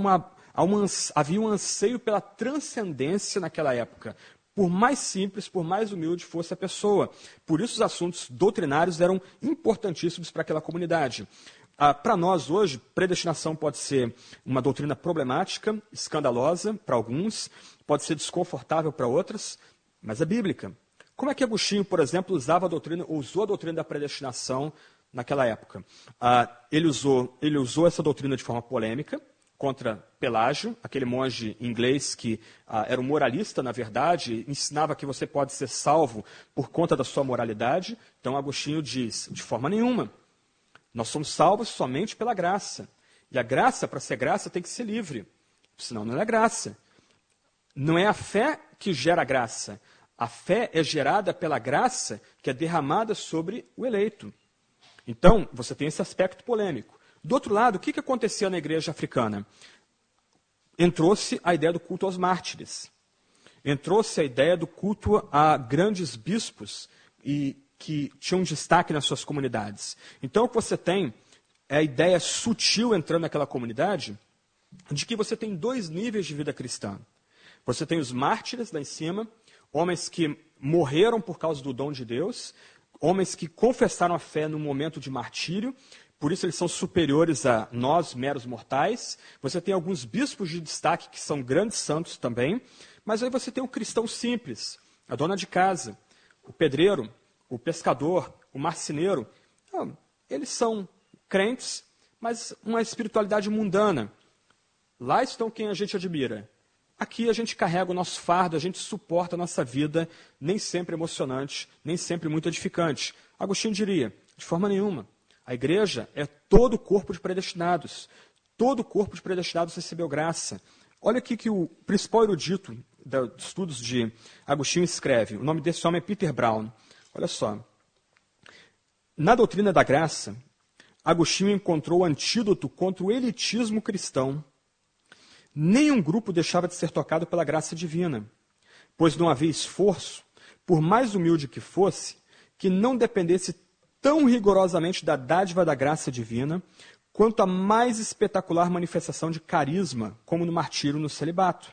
havia um anseio pela transcendência naquela época. Por mais simples, por mais humilde fosse a pessoa. Por isso os assuntos doutrinários eram importantíssimos para aquela comunidade. Para nós hoje, predestinação pode ser uma doutrina problemática, escandalosa para alguns, pode ser desconfortável para outras, mas é bíblica. Como é que Agostinho, por exemplo, usou a doutrina da predestinação naquela época? Ele usou essa doutrina de forma polêmica contra Pelágio, aquele monge inglês que era um moralista, na verdade, ensinava que você pode ser salvo por conta da sua moralidade. Então, Agostinho diz, de forma nenhuma, nós somos salvos somente pela graça. E a graça, para ser graça, tem que ser livre, senão não é graça. Não é a fé que gera a graça. A fé é gerada pela graça que é derramada sobre o eleito. Então, você tem esse aspecto polêmico. Do outro lado, o que acontecia na igreja africana? Entrou-se a ideia do culto aos mártires. Entrou-se a ideia do culto a grandes bispos e que tinham destaque nas suas comunidades. Então, o que você tem é a ideia sutil entrando naquela comunidade de que você tem dois níveis de vida cristã. Você tem os mártires lá em cima, homens que morreram por causa do dom de Deus, homens que confessaram a fé no momento de martírio, por isso eles são superiores a nós, meros mortais. Você tem alguns bispos de destaque que são grandes santos também, mas aí você tem o cristão simples, a dona de casa, o pedreiro, o pescador, o marceneiro. Eles são crentes, mas uma espiritualidade mundana. Lá estão quem a gente admira. Aqui a gente carrega o nosso fardo, a gente suporta a nossa vida, nem sempre emocionante, nem sempre muito edificante. Agostinho diria, de forma nenhuma. A igreja é todo o corpo de predestinados. Todo o corpo de predestinados recebeu graça. Olha aqui que o principal erudito dos estudos de Agostinho escreve. O nome desse homem é Peter Brown. Olha só. Na doutrina da graça, Agostinho encontrou o antídoto contra o elitismo cristão. Nenhum grupo deixava de ser tocado pela graça divina, pois não havia esforço, por mais humilde que fosse, que não dependesse tão rigorosamente da dádiva da graça divina, quanto a mais espetacular manifestação de carisma, como no martírio no celibato.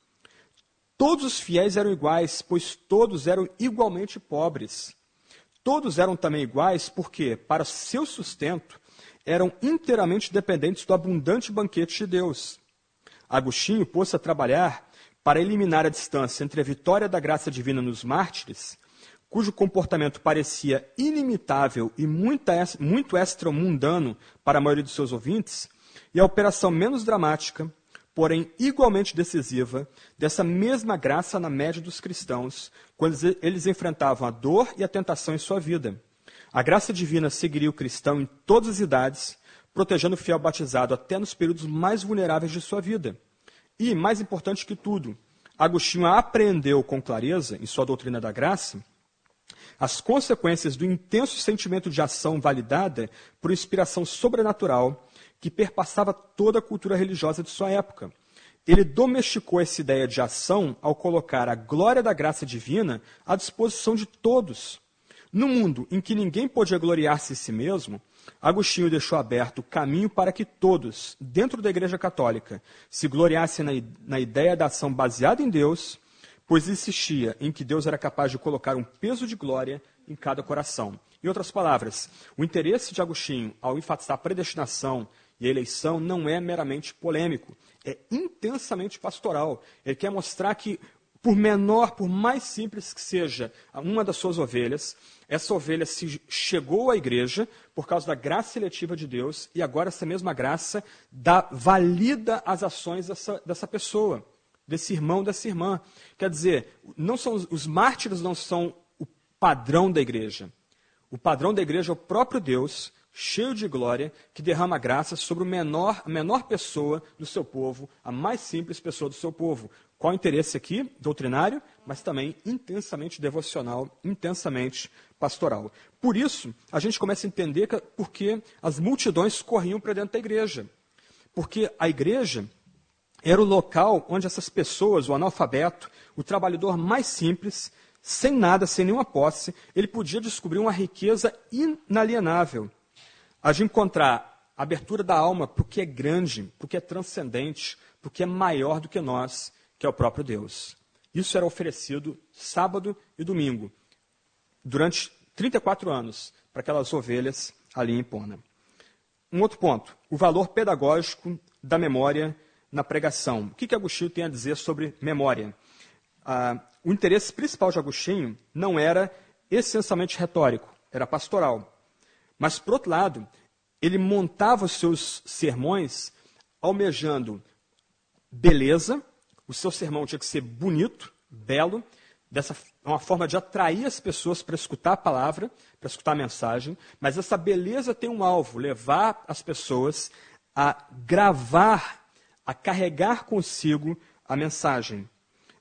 Todos os fiéis eram iguais, pois todos eram igualmente pobres. Todos eram também iguais porque, para seu sustento, eram inteiramente dependentes do abundante banquete de Deus. Agostinho pôs-se a trabalhar para eliminar a distância entre a vitória da graça divina nos mártires, cujo comportamento parecia inimitável e muito extramundano para a maioria dos seus ouvintes, e a operação menos dramática, porém igualmente decisiva, dessa mesma graça na média dos cristãos, quando eles enfrentavam a dor e a tentação em sua vida. A graça divina seguiria o cristão em todas as idades, protegendo o fiel batizado até nos períodos mais vulneráveis de sua vida. E, mais importante que tudo, Agostinho apreendeu com clareza, em sua doutrina da graça, as consequências do intenso sentimento de ação validada por inspiração sobrenatural que perpassava toda a cultura religiosa de sua época. Ele domesticou essa ideia de ação ao colocar a glória da graça divina à disposição de todos. No mundo em que ninguém podia gloriar-se em si mesmo, Agostinho deixou aberto o caminho para que todos, dentro da Igreja Católica, se gloriassem na ideia da ação baseada em Deus, pois insistia em que Deus era capaz de colocar um peso de glória em cada coração. Em outras palavras, o interesse de Agostinho ao enfatizar a predestinação e a eleição não é meramente polêmico, é intensamente pastoral. Ele quer mostrar que, por mais simples que seja uma das suas ovelhas, essa ovelha se chegou à igreja por causa da graça seletiva de Deus, e agora essa mesma graça valida as ações dessa pessoa, desse irmão, dessa irmã. Quer dizer, os mártires não são o padrão da igreja. O padrão da igreja é o próprio Deus, cheio de glória, que derrama graça sobre a menor pessoa do seu povo, a mais simples pessoa do seu povo. Qual o interesse aqui? Doutrinário, mas também intensamente devocional, intensamente pastoral. Por isso, a gente começa a entender por que as multidões corriam para dentro da igreja. Porque a igreja era o local onde essas pessoas, o analfabeto, o trabalhador mais simples, sem nada, sem nenhuma posse, ele podia descobrir uma riqueza inalienável. A de encontrar a abertura da alma para o que é grande, para o que é transcendente, para o que é maior do que nós, que é o próprio Deus. Isso era oferecido sábado e domingo, durante 34 anos, para aquelas ovelhas ali em Hipona. Um outro ponto, o valor pedagógico da memória na pregação. O que Agostinho tem a dizer sobre memória? o interesse principal de Agostinho não era essencialmente retórico, era pastoral. Mas, por outro lado, ele montava os seus sermões almejando beleza, o seu sermão tinha que ser bonito, belo, uma forma de atrair as pessoas para escutar a palavra, para escutar a mensagem, mas essa beleza tem um alvo, levar as pessoas a gravar, a carregar consigo a mensagem.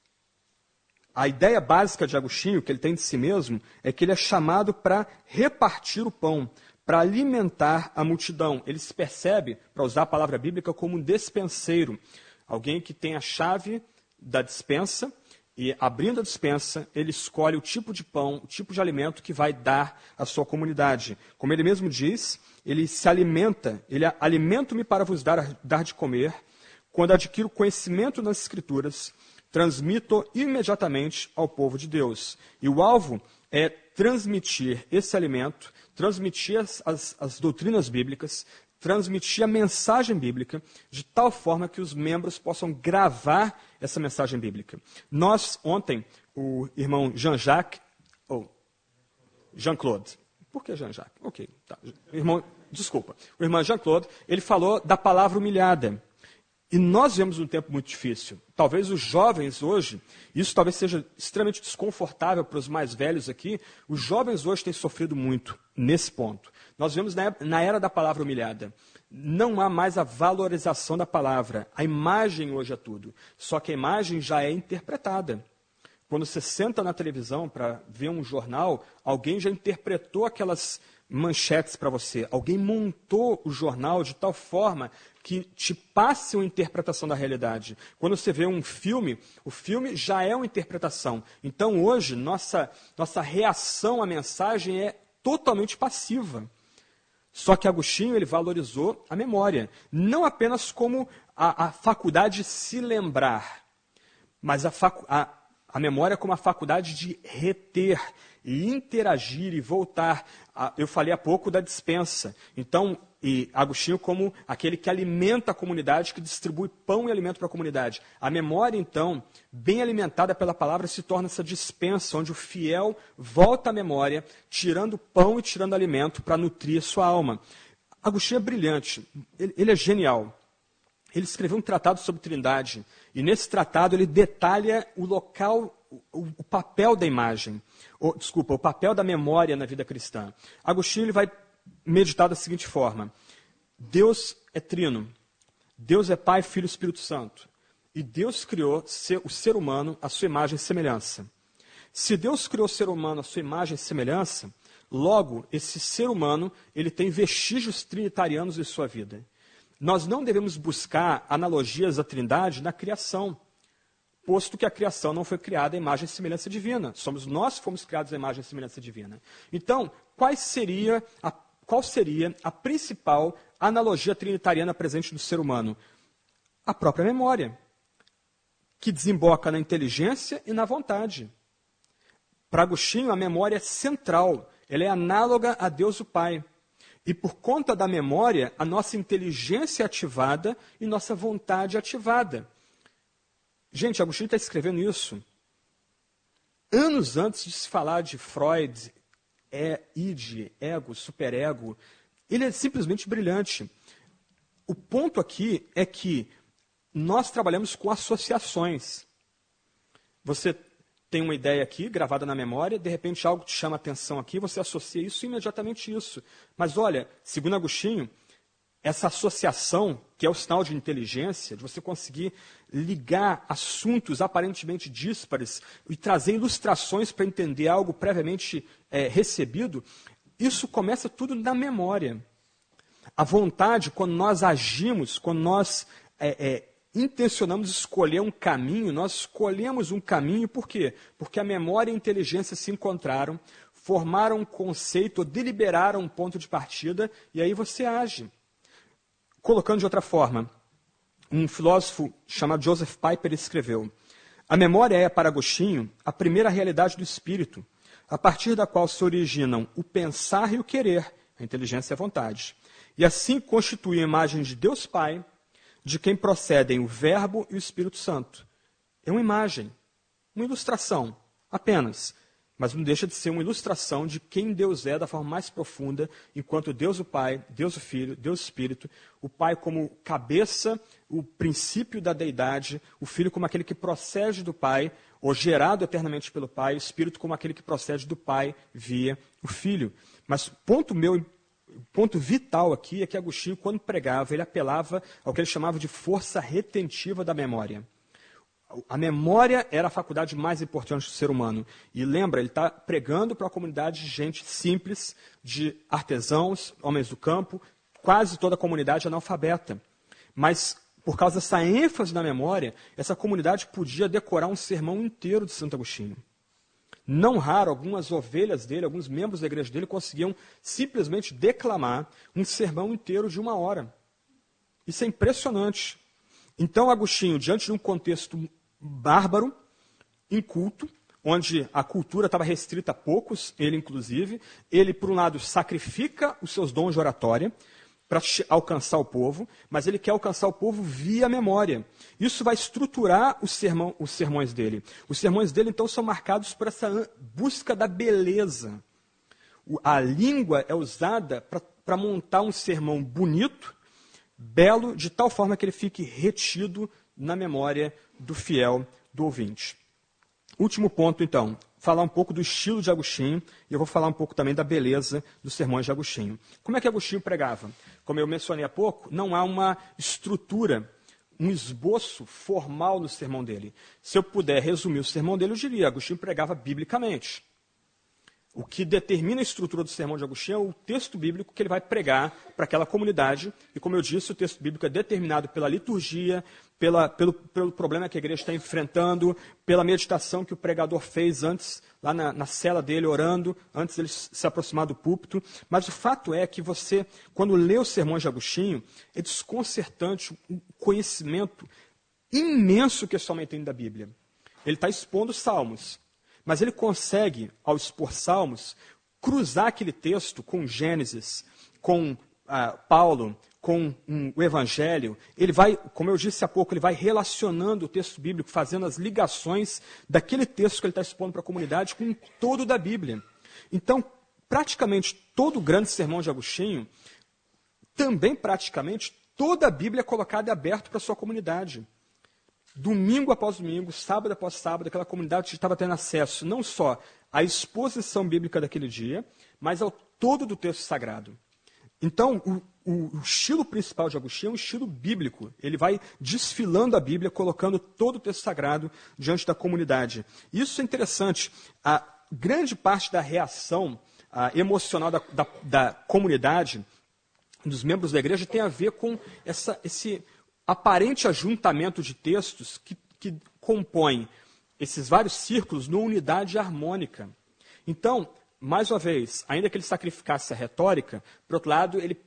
A ideia básica de Agostinho, que ele tem de si mesmo, é que ele é chamado para repartir o pão, para alimentar a multidão. Ele se percebe, para usar a palavra bíblica, como um despenseiro, alguém que tem a chave da despensa, e abrindo a despensa, ele escolhe o tipo de pão, o tipo de alimento que vai dar à sua comunidade. Como ele mesmo diz, ele se alimenta, ele alimento-me para vos dar de comer, quando adquiro conhecimento nas Escrituras, transmito imediatamente ao povo de Deus. E o alvo é transmitir esse alimento, transmitir as doutrinas bíblicas, transmitir a mensagem bíblica de tal forma que os membros possam gravar essa mensagem bíblica. Nós, ontem, o irmão Jean-Jacques, ou Jean-Claude, por que Jean-Jacques? Ok, tá. O irmão Jean-Claude, ele falou da palavra humilhada. E nós vivemos um tempo muito difícil. Talvez os jovens hoje, isso talvez seja extremamente desconfortável para os mais velhos aqui, os jovens hoje têm sofrido muito nesse ponto. Nós vivemos na era da palavra humilhada. Não há mais a valorização da palavra. A imagem hoje é tudo. Só que a imagem já é interpretada. Quando você senta na televisão para ver um jornal, alguém já interpretou aquelas manchetes para você. Alguém montou o jornal de tal forma que te passe uma interpretação da realidade. Quando você vê um filme, o filme já é uma interpretação. Então, hoje, nossa reação à mensagem é totalmente passiva. Só que Agostinho ele valorizou a memória, não apenas como a faculdade de se lembrar, mas a memória como a faculdade de reter e interagir e voltar. Eu falei há pouco da dispensa. Então, e Agostinho como aquele que alimenta a comunidade, que distribui pão e alimento para a comunidade. A memória, então, bem alimentada pela palavra, se torna essa dispensa, onde o fiel volta à memória, tirando pão e tirando alimento para nutrir a sua alma. Agostinho é brilhante, ele é genial. Ele escreveu um tratado sobre Trindade, e nesse tratado ele detalha o local, o papel da imagem, o papel da memória na vida cristã. Agostinho ele vai meditar da seguinte forma: Deus é trino, Deus é Pai, Filho e Espírito Santo, e Deus criou o ser humano à sua imagem e semelhança. Se Deus criou o ser humano à sua imagem e semelhança, logo esse ser humano ele tem vestígios trinitarianos em sua vida. Nós não devemos buscar analogias à Trindade na criação, posto que a criação não foi criada à imagem e semelhança divina. Somos nós que fomos criados à imagem e semelhança divina. Então, qual seria a principal analogia trinitariana presente no ser humano? A própria memória, que desemboca na inteligência e na vontade. Para Agostinho, a memória é central, ela é análoga a Deus o Pai. E por conta da memória, a nossa inteligência é ativada e nossa vontade é ativada. Gente, Agostinho está escrevendo isso anos antes de se falar de Freud, id, ego, superego. Ele é simplesmente brilhante. O ponto aqui é que nós trabalhamos com associações. Você tem uma ideia aqui, gravada na memória, de repente algo te chama a atenção aqui, você associa isso imediatamente isso. Mas olha, segundo Agostinho, essa associação, que é o sinal de inteligência, de você conseguir ligar assuntos aparentemente díspares e trazer ilustrações para entender algo previamente recebido, isso começa tudo na memória. A vontade, quando nós agimos, quando nós intencionamos escolher um caminho, nós escolhemos um caminho, por quê? Porque a memória e a inteligência se encontraram, formaram um conceito, deliberaram um ponto de partida, e aí você age. Colocando de outra forma, um filósofo chamado Joseph Piper escreveu: a memória é, para Agostinho, a primeira realidade do espírito, a partir da qual se originam o pensar e o querer, a inteligência e a vontade, e assim constitui a imagem de Deus Pai, de quem procedem o Verbo e o Espírito Santo. É uma imagem uma ilustração, apenas. Mas não deixa de ser uma ilustração de quem Deus é da forma mais profunda, enquanto Deus o Pai, Deus o Filho, Deus o Espírito, o Pai como cabeça, o princípio da deidade, o Filho como aquele que procede do Pai, ou gerado eternamente pelo Pai, o Espírito como aquele que procede do Pai via o Filho. Mas ponto vital aqui é que Agostinho, quando pregava, ele apelava ao que ele chamava de força retentiva da memória. A memória era a faculdade mais importante do ser humano. E lembra, ele está pregando para uma comunidade de gente simples, de artesãos, homens do campo, quase toda a comunidade analfabeta. Mas, por causa dessa ênfase na memória, essa comunidade podia decorar um sermão inteiro de Santo Agostinho. Não raro, algumas ovelhas dele, alguns membros da igreja dele conseguiam simplesmente declamar um sermão inteiro de 1 hora. Isso é impressionante. Então, Agostinho, diante de um contexto bárbaro, inculto, onde a cultura estava restrita a poucos, ele inclusive, ele, por um lado, sacrifica os seus dons de oratória para alcançar o povo, mas ele quer alcançar o povo via memória. Isso vai estruturar os sermões dele. Os sermões dele, então, são marcados por essa busca da beleza. A língua é usada para montar um sermão bonito, belo, de tal forma que ele fique retido na memória do fiel, do ouvinte. Último ponto, então, falar um pouco do estilo de Agostinho, e eu vou falar um pouco também da beleza dos sermões de Agostinho. Como é que Agostinho pregava? Como eu mencionei há pouco, não há uma estrutura, um esboço formal no sermão dele. Se eu puder resumir o sermão dele, eu diria, Agostinho pregava biblicamente. O que determina a estrutura do sermão de Agostinho é o texto bíblico que ele vai pregar para aquela comunidade. E, como eu disse, o texto bíblico é determinado pela liturgia, pelo problema que a igreja está enfrentando, pela meditação que o pregador fez antes, lá na cela dele, orando, antes de ele se aproximar do púlpito. Mas o fato é que você, quando lê os sermões de Agostinho, é desconcertante o conhecimento imenso que esse homem tem da Bíblia. Ele está expondo os Salmos. Mas ele consegue, ao expor Salmos, cruzar aquele texto com Gênesis, com Paulo, com o Evangelho. Ele vai, como eu disse há pouco, ele vai relacionando o texto bíblico, fazendo as ligações daquele texto que ele está expondo para a comunidade com todo da Bíblia. Então, praticamente todo o grande sermão de Agostinho, também praticamente toda a Bíblia é colocada e aberta para a sua comunidade. Domingo após domingo, sábado após sábado, aquela comunidade estava tendo acesso não só à exposição bíblica daquele dia, mas ao todo do texto sagrado. Então, o estilo principal de Agostinho é um estilo bíblico. Ele vai desfilando a Bíblia, colocando todo o texto sagrado diante da comunidade. Isso é interessante. A grande parte da reação emocional da comunidade, dos membros da igreja, tem a ver com esse aparente ajuntamento de textos que compõem esses vários círculos numa unidade harmônica. Então, mais uma vez, ainda que ele sacrificasse a retórica, por outro lado, ele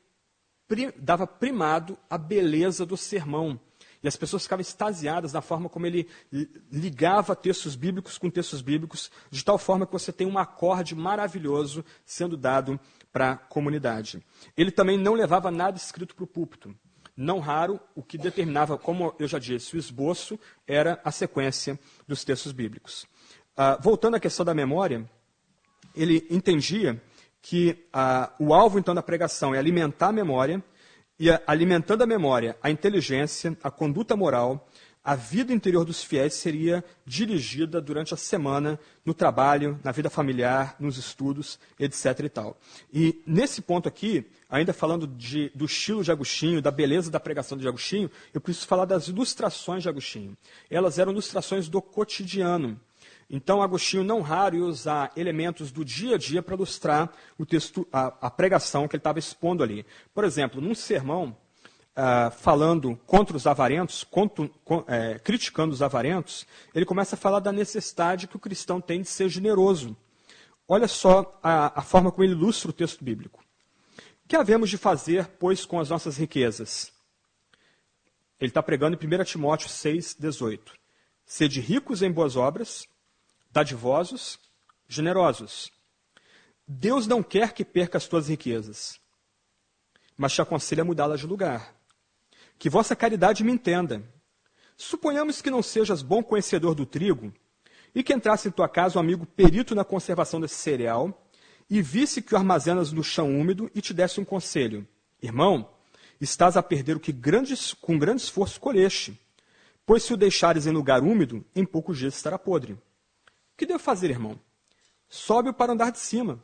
dava primado à beleza do sermão. E as pessoas ficavam extasiadas na forma como ele ligava textos bíblicos com textos bíblicos, de tal forma que você tem um acorde maravilhoso sendo dado para a comunidade. Ele também não levava nada escrito para o púlpito. Não raro, o que determinava, como eu já disse, o esboço era a sequência dos textos bíblicos. Voltando à questão da memória, ele entendia que o alvo, então, da pregação é alimentar a memória, e alimentando a memória, a inteligência, a conduta moral, a vida interior dos fiéis seria dirigida durante a semana no trabalho, na vida familiar, nos estudos, etc. e tal. E nesse ponto aqui, ainda falando do estilo de Agostinho, da beleza da pregação de Agostinho, eu preciso falar das ilustrações de Agostinho. Elas eram ilustrações do cotidiano. Então, Agostinho não raro ia usar elementos do dia a dia para ilustrar o texto, a pregação que ele estava expondo ali. Por exemplo, num sermão, falando contra os avarentos, criticando os avarentos, ele começa a falar da necessidade que o cristão tem de ser generoso. Olha só a forma como ele ilustra o texto bíblico. O que havemos de fazer, pois, com as nossas riquezas? Ele está pregando em 1 Timóteo 6,18. Sede ricos em boas obras, dadivosos, generosos. Deus não quer que perca as tuas riquezas, mas te aconselha a mudá-las de lugar. Que vossa caridade me entenda. Suponhamos que não sejas bom conhecedor do trigo, E que entrasse em tua casa um amigo perito na conservação desse cereal, e visse que o armazenas no chão úmido, e te desse um conselho. Irmão, estás a perder o que com grande esforço colheste, pois se o deixares em lugar úmido, em poucos dias estará podre. O que devo fazer, irmão? Sobe-o para andar de cima.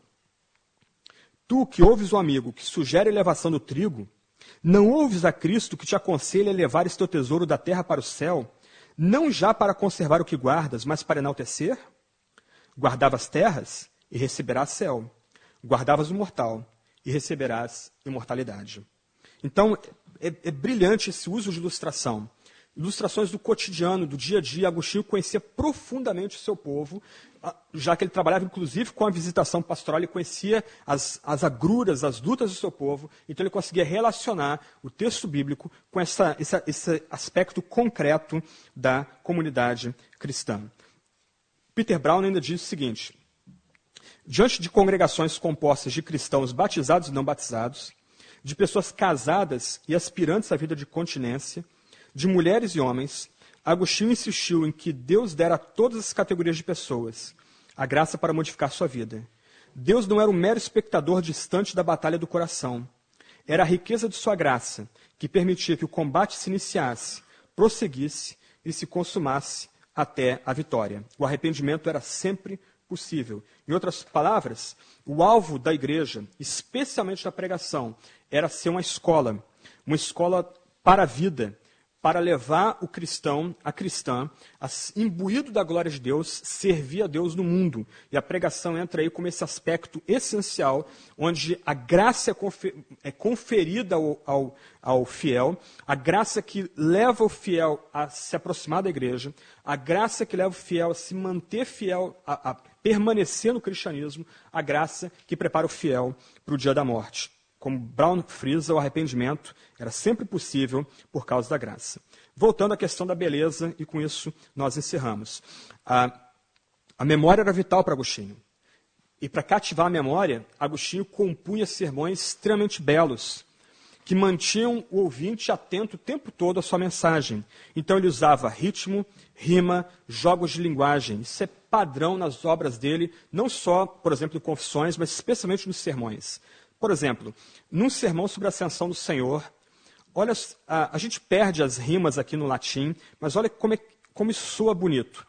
Tu que ouves o amigo que sugere a elevação do trigo, não ouves a Cristo que te aconselha a levar este teu tesouro da terra para o céu, não já para conservar o que guardas, mas para enaltecer? Guardavas terras e receberás céu. Guardavas o mortal e receberás imortalidade. Então, é brilhante esse uso de ilustração. Ilustrações do cotidiano, do dia a dia. Agostinho conhecia profundamente o seu povo, já que ele trabalhava inclusive com a visitação pastoral, ele conhecia as agruras, as lutas do seu povo, então ele conseguia relacionar o texto bíblico com esse aspecto concreto da comunidade cristã. Peter Brown ainda diz o seguinte: diante de congregações compostas de cristãos batizados e não batizados, de pessoas casadas e aspirantes à vida de continência, de mulheres e homens, Agostinho insistiu em que Deus dera a todas as categorias de pessoas a graça para modificar sua vida. Deus não era um mero espectador distante da batalha do coração. Era a riqueza de sua graça que permitia que o combate se iniciasse, prosseguisse e se consumasse até a vitória. O arrependimento era sempre possível. Em outras palavras, o alvo da igreja, especialmente da pregação, era ser uma escola para a vida, para levar o cristão, a cristã, imbuído da glória de Deus, servir a Deus no mundo. E a pregação entra aí como esse aspecto essencial, onde a graça é conferida ao fiel, a graça que leva o fiel a se aproximar da igreja, a graça que leva o fiel a se manter fiel, a permanecer no cristianismo, a graça que prepara o fiel para o dia da morte. Como Brown frisa, o arrependimento era sempre possível por causa da graça. Voltando à questão da beleza, e com isso nós encerramos. A memória era vital para Agostinho. E para cativar a memória, Agostinho compunha sermões extremamente belos, que mantinham o ouvinte atento o tempo todo à sua mensagem. Então ele usava ritmo, rima, jogos de linguagem. Isso é padrão nas obras dele, não só, por exemplo, em Confissões, mas especialmente nos sermões. Por exemplo, num sermão sobre a ascensão do Senhor, olha, a gente perde as rimas aqui no latim, mas olha como isso soa bonito.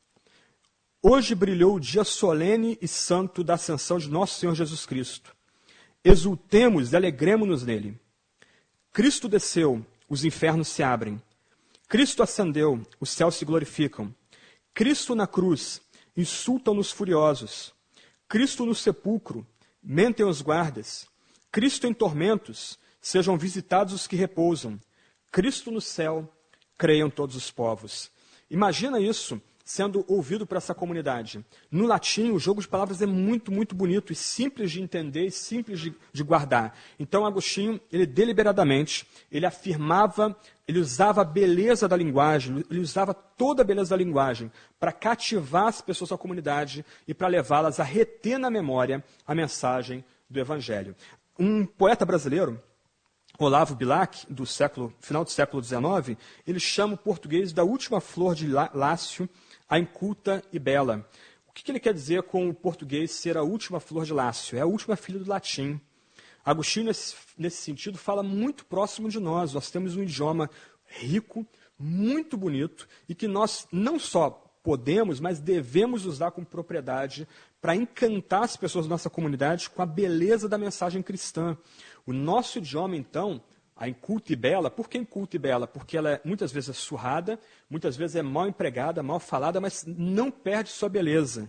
Hoje brilhou o dia solene e santo da ascensão de nosso Senhor Jesus Cristo. Exultemos e alegremo-nos nele. Cristo desceu, os infernos se abrem. Cristo ascendeu, os céus se glorificam. Cristo na cruz, insultam-nos furiosos. Cristo no sepulcro, mentem os guardas. Cristo em tormentos, sejam visitados os que repousam. Cristo no céu, creiam todos os povos. Imagina isso sendo ouvido por essa comunidade. No latim, o jogo de palavras é muito, muito bonito e simples de entender e simples de guardar. Então, Agostinho, ele deliberadamente, ele afirmava, ele usava a beleza da linguagem, ele usava toda a beleza da linguagem para cativar as pessoas da comunidade e para levá-las a reter na memória a mensagem do Evangelho. Um poeta brasileiro, Olavo Bilac, final do século XIX, ele chama o português da última flor de Lácio, a inculta e bela. O que ele quer dizer com o português ser a última flor de Lácio? É a última filha do latim. Agostinho, nesse sentido, fala muito próximo de nós. Nós temos um idioma rico, muito bonito, e que nós não só podemos, mas devemos usar com propriedade para encantar as pessoas da nossa comunidade com a beleza da mensagem cristã. O nosso idioma, então, a inculta e bela, por que inculta e bela? Porque ela muitas vezes é surrada, muitas vezes é mal empregada, mal falada, mas não perde sua beleza.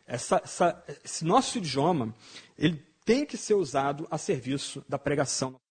Esse nosso idioma, ele tem que ser usado a serviço da pregação.